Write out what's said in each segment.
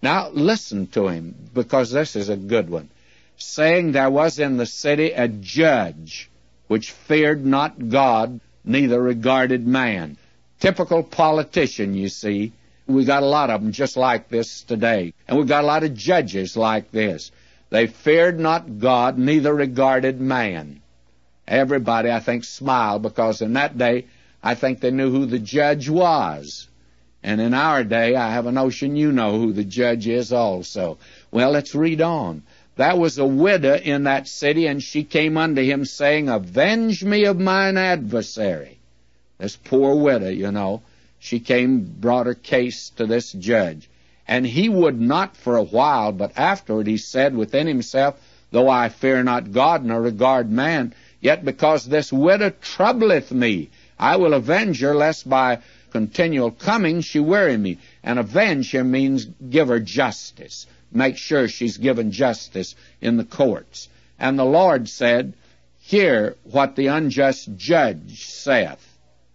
Now listen to him, because this is a good one. Saying, there was in the city a judge which feared not God, neither regarded man. Typical politician, you see. We got a lot of them just like this today. And we got a lot of judges like this. They feared not God, neither regarded man. Everybody, I think, smiled, because in that day, I think they knew who the judge was. And in our day, I have a notion you know who the judge is also. Well, let's read on. There was a widow in that city, and she came unto him, saying, Avenge me of mine adversary. This poor widow, you know, she came, brought her case to this judge. And he would not for a while, but afterward he said within himself, Though I fear not God, nor regard man, yet because this widow troubleth me, I will avenge her, lest by continual coming she weary me. And avenge her means give her justice. Make sure she's given justice in the courts. And the Lord said, Hear what the unjust judge saith.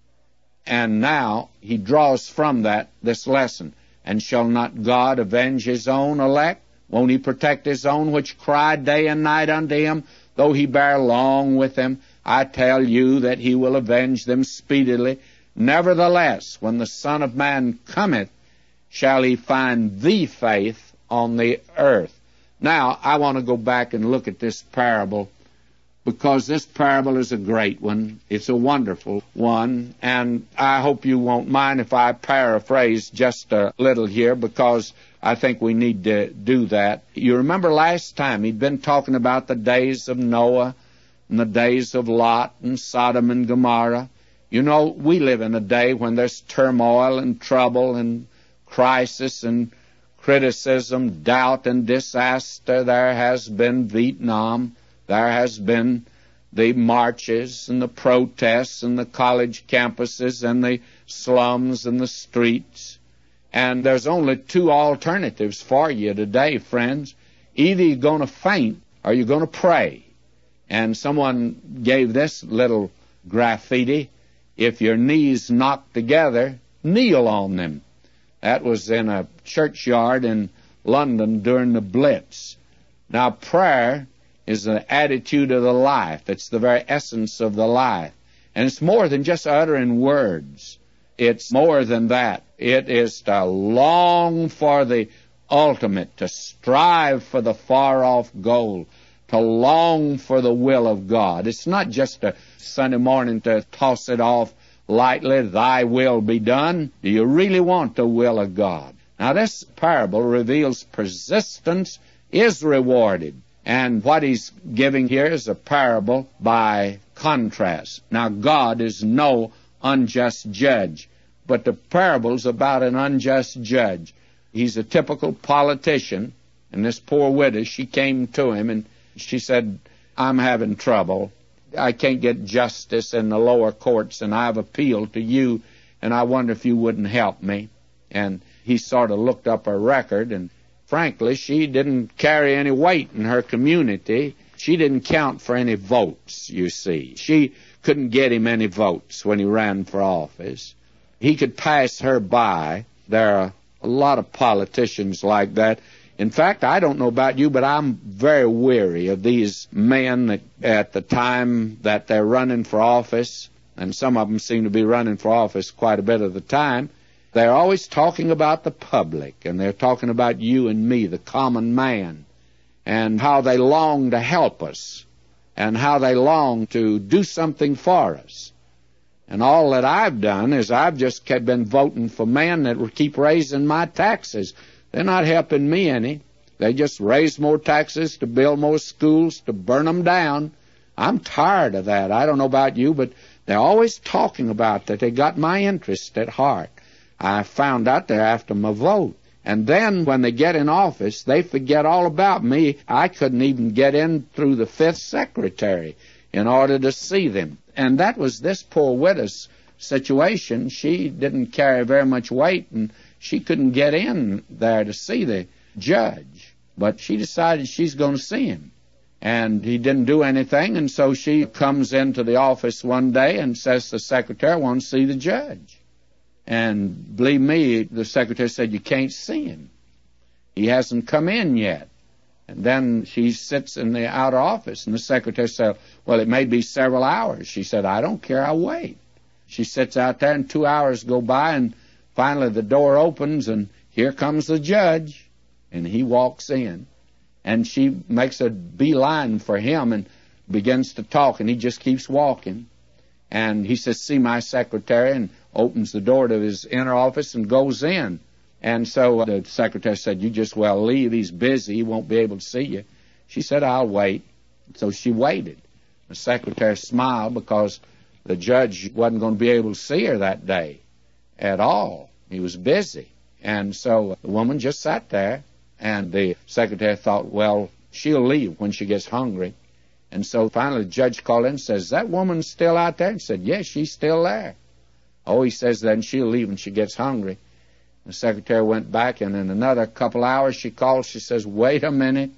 And now he draws from that this lesson. And shall not God avenge his own elect? Won't he protect his own which cry day and night unto him, though he bear long with them? I tell you that he will avenge them speedily. Nevertheless, when the Son of Man cometh, shall he find the faith on the earth? Now, I want to go back and look at this parable, because this parable is a great one. It's a wonderful one, and I hope you won't mind if I paraphrase just a little here, because I think we need to do that. You remember last time he'd been talking about the days of Noah and the days of Lot and Sodom and Gomorrah. You know, we live in a day when there's turmoil and trouble and crisis and criticism, doubt and disaster. There has been Vietnam. There has been the marches and the protests and the college campuses and the slums and the streets. And there's only two alternatives for you today, friends. Either you're going to faint or you're going to pray. And someone gave this little graffiti, If your knees knock together, kneel on them. That was in a churchyard in London during the Blitz. Now, prayer is the attitude of the life. It's the very essence of the life. And it's more than just uttering words. It's more than that. It is to long for the ultimate, to strive for the far-off goal, to long for the will of God. It's not just a Sunday morning to toss it off lightly, thy will be done. Do you really want the will of God? Now, this parable reveals persistence is rewarded. And what he's giving here is a parable by contrast. Now, God is no unjust judge, but the parable's about an unjust judge. He's a typical politician, and this poor widow, she came to him, and she said, I'm having trouble. I can't get justice in the lower courts, and I've appealed to you, and I wonder if you wouldn't help me. And he sort of looked up her record, and frankly, she didn't carry any weight in her community. She didn't count for any votes, you see. She couldn't get him any votes when he ran for office. He could pass her by. There are a lot of politicians like that. In fact, I don't know about you, but I'm very weary of these men that at the time that they're running for office, and some of them seem to be running for office quite a bit of the time, they're always talking about the public, and they're talking about you and me, the common man, and how they long to help us, and how they long to do something for us. And all that I've done is I've just been voting for men that will keep raising my taxes. They're not helping me any. They just raise more taxes to build more schools, to burn them down. I'm tired of that. I don't know about you, but they're always talking about that. They got my interest at heart. I found out they're after my vote. And then when they get in office, they forget all about me. I couldn't even get in through the 5th secretary in order to see them. And that was this poor widow's situation. She didn't carry very much weight, and she couldn't get in there to see the judge. But she decided she's going to see him. And he didn't do anything, and so she comes into the office one day and says to the secretary, I want to see the judge. And believe me, the secretary said, you can't see him. He hasn't come in yet. And then she sits in the outer office, and the secretary said, well, it may be several hours. She said, I don't care, I'll wait. She sits out there, and 2 hours go by, and finally the door opens, and here comes the judge, and he walks in. And she makes a beeline for him and begins to talk, and he just keeps walking. And he says, see my secretary, and opens the door to his inner office and goes in. And so the secretary said, you just well leave. He's busy. He won't be able to see you. She said, I'll wait. So she waited. The secretary smiled because the judge wasn't going to be able to see her that day at all. He was busy. And so the woman just sat there, and the secretary thought, well, she'll leave when she gets hungry. And so finally the judge called in and says, is that woman still out there? And said, yes, she's still there. Oh, he says, then she'll leave when she gets hungry. The secretary went back, and in another couple hours she called. She says, wait a minute.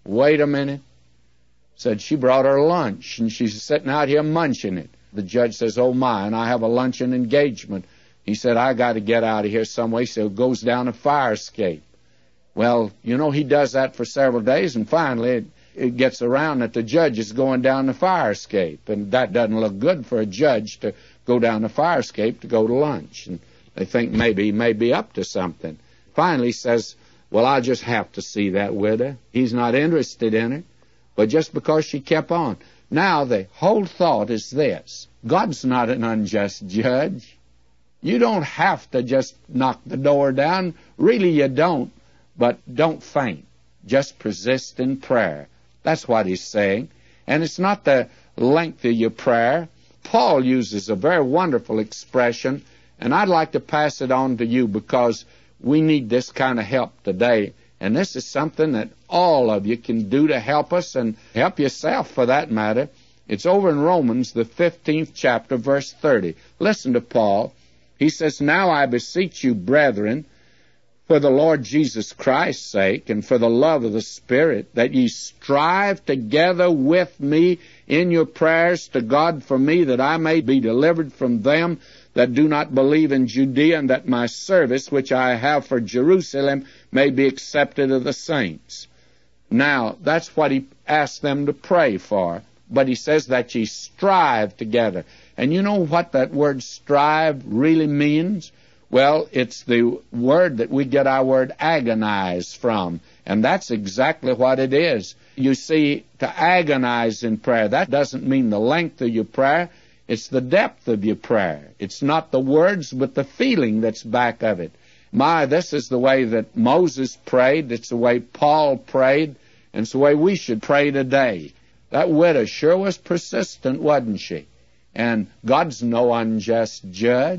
Said she brought her lunch, and she's sitting out here munching it. The judge says, oh, my, and I have a luncheon engagement. He said, I got to get out of here some way, so it goes down a fire escape. Well, you know, he does that for several days, and finally it gets around that the judge is going down the fire escape, and that doesn't look good for a judge to go down the fire escape to go to lunch. And they think maybe he may be up to something. Finally he says, well, I'll just have to see that widow. He's not interested in her, but just because she kept on. Now the whole thought is this. God's not an unjust judge. You don't have to just knock the door down. Really you don't, but don't faint. Just persist in prayer. That's what he's saying. And it's not the length of your prayer. Paul uses a very wonderful expression, and I'd like to pass it on to you because we need this kind of help today. And this is something that all of you can do to help us and help yourself for that matter. It's over in Romans, the 15th chapter, verse 30. Listen to Paul. He says, now I beseech you, brethren, for the Lord Jesus Christ's sake and for the love of the Spirit, that ye strive together with me in your prayers to God for me, that I may be delivered from them that do not believe in Judea, and that my service, which I have for Jerusalem, may be accepted of the saints. Now, that's what he asked them to pray for. But he says that ye strive together. And you know what that word strive really means? Well, it's the word that we get our word agonize from. And that's exactly what it is. You see, to agonize in prayer, that doesn't mean the length of your prayer. It's the depth of your prayer. It's not the words, but the feeling that's back of it. This is the way that Moses prayed. It's the way Paul prayed. And it's the way we should pray today. That widow sure was persistent, wasn't she? And God's no unjust judge.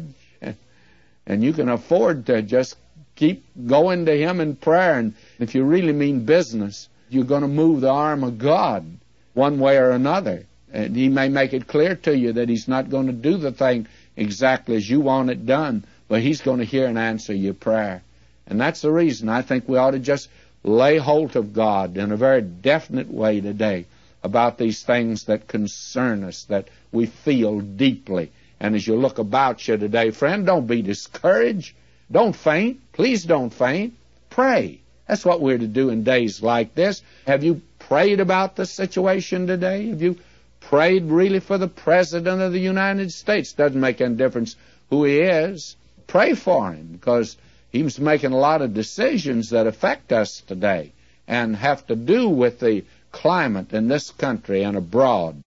And you can afford to just keep going to him in prayer. And if you really mean business, you're going to move the arm of God one way or another. And he may make it clear to you that he's not going to do the thing exactly as you want it done, but he's going to hear and answer your prayer. And that's the reason I think we ought to just lay hold of God in a very definite way today about these things that concern us, that we feel deeply. And as you look about you today, friend, don't be discouraged. Don't faint. Please don't faint. Pray. That's what we're to do in days like this. Have you prayed about the situation today? Have you prayed really for the President of the United States? Doesn't make any difference who he is. Pray for him, because he's making a lot of decisions that affect us today and have to do with the climate in this country and abroad.